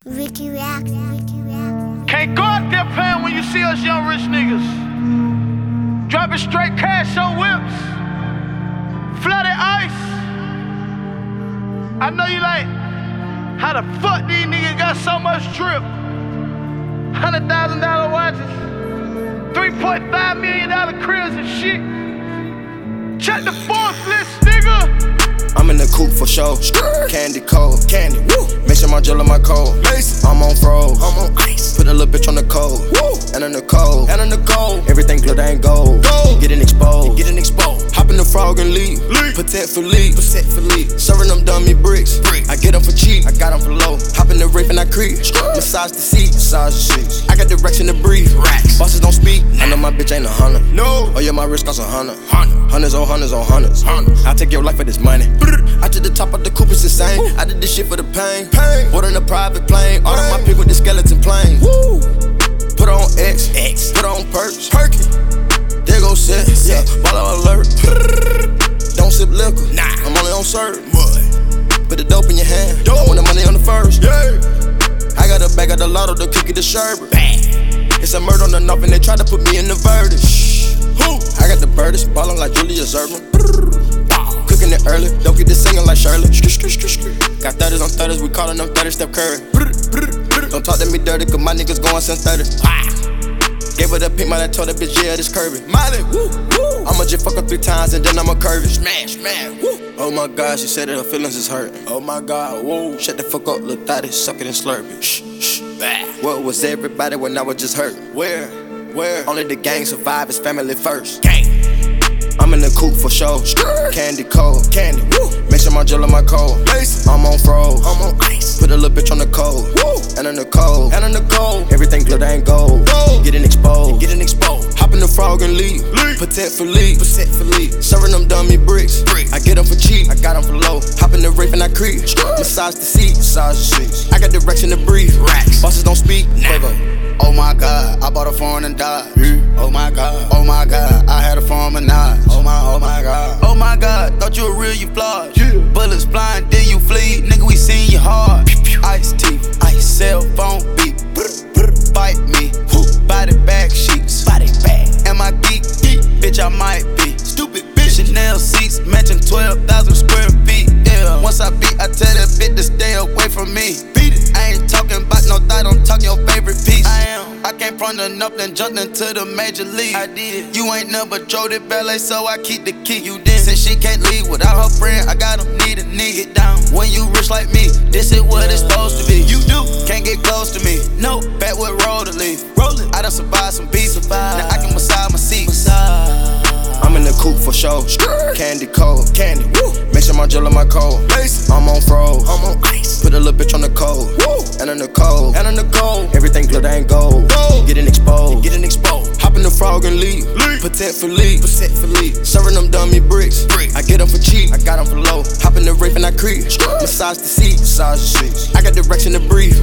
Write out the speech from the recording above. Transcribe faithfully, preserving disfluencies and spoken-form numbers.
Ricky Rack, Ricky Rack. Can't go out there playing when you see us young rich niggas. Dropping straight cash on whips. Flooded ice. I know you like, how the fuck these niggas got so much drip? Hundred thousand dollar watches. three point five million dollar cribs and shit. Check the fourth list, nigga. I'm in the coupe for show. Candy cold, candy, woo. Make sure my jewel on my cold. I'm on froze, I'm on ice. Put a little bitch on the cold, woo. And on the cold, and on the cold. Everything glitter ain't gold. Gold. Getting exposed, getting exposed. Hop in the frog and leave. leave. Protect for leave, protect for leave. Serving them dummy bricks. Brick. I get them for cheap, I got them for low. Hop in the reef and I creep. Massage the seat, massage the seats. I got direction to breathe. Racks. Bosses don't speak. I know my bitch ain't a hundred. No. Oh yeah, my wrist costs a hundred. Hundreds on hundreds on hundreds. I take your life for this money. I to the top of the coupe, it's insane. Woo. I did this shit for the pain. pain. Bought in a private plane. All of my pick with the skeleton plane. Woo. Put on X, X. Put on perks, perky. There go set, yeah. Baller alert. Don't sip liquor, nah. I'm only on serve. Put the dope in your hand. Dope. I want the money on the first. Yeah. I got a bag of the lotto, the cookie, the sherbet. It's a murder on the knob and they try to put me in the verdict. Who? I got the birdies, ballin' like Julius Erving. Cooking it early, don't get this singing like Shirley. Got thirties on thirties, we callin' them thirty step Curry. Don't talk to me dirty, cause my niggas going since thirty. Gave her the pink, man, I told that bitch, yeah, this curvy. Miley, woo, woo. I'ma just fuck her three times and then I'ma curve it. Smash, smash, woo. Oh my God, she said that her feelings is hurt. Oh my God, whoa. Shut the fuck up, little thotty, suck it and slurp it. Shh, shh, bah. What was everybody when I was just hurt? Where, where? Only the gang survive, it's family first. Gang. I'm in the coupe for show. Candy cold, candy, woo. Make sure my jewel on my cold. I'm on froze, I'm on ice. Put a little bitch on the cold, woo. And on the cold, and on the cold. Everything glitter ain't gold. gold. Getting exposed, getting exposed. Hop in the frog and leave. leave. Protect for leave, protect for leave. Serving them dummy bricks. Brick. I get them for cheap, I got them for low. Hop in the reef and I creep. Massage the seat, massage the seats. I got direction to breathe. Racks. Bosses don't speak. Nah. Oh my God, I bought a foreign and died. Mm. Oh my God, oh my God, I had a form and nine. Oh my, oh my God, oh my God, thought you were real, you flawed. Yeah. Bullets flying, then you flee, nigga, we seen you hard. Ice teeth, ice cell phone beat. Fight me, body bag sheets, body bag. Am I geek? geek? Bitch, I might be. Stupid bitch. Chanel seats, matching twelve thousand square feet. Yeah. Once I beat, I tell that bitch to stay away from me. Beat it. I ain't talking about no thought, I'm talking your favorite piece. I am. I came from the north and jumped into the major league. I did. You ain't never drove the ballet, so I keep the key. You did. Since she can't leave without her friend, I got them need a knee. Get down. When you rich like me, this is what it's supposed to be. You do. Can't get close to me. No. Back with roll to leave. Rollin'. I done survived some beats. Now I can massage my seat. Massage. I'm in the coupe for show. Candy cold, candy, woo. Make sure my jewel on my cold. I'm on froze, I'm on ice. Put a little bitch on the cold, woo. And on the cold, and on the cold. Everything glitter ain't gold. gold. Getting exposed, getting exposed. Hop in the frog and leave. leave. Protect for leave, protect for leave. Serving them dummy bricks. Brick. I get them for cheap, I got them for low. Hop in the reef and I creep. Massage the seat, massage the seats. I got direction to breathe.